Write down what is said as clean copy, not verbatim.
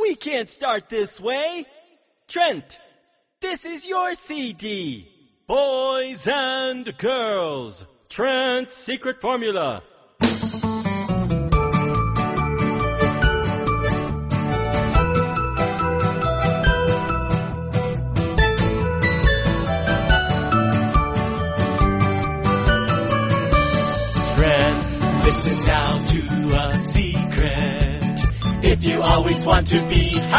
We can't start this way. Trent, this is your CD. Boys and girls, Trent's secret formula. Listen now to a secret. If you always want to be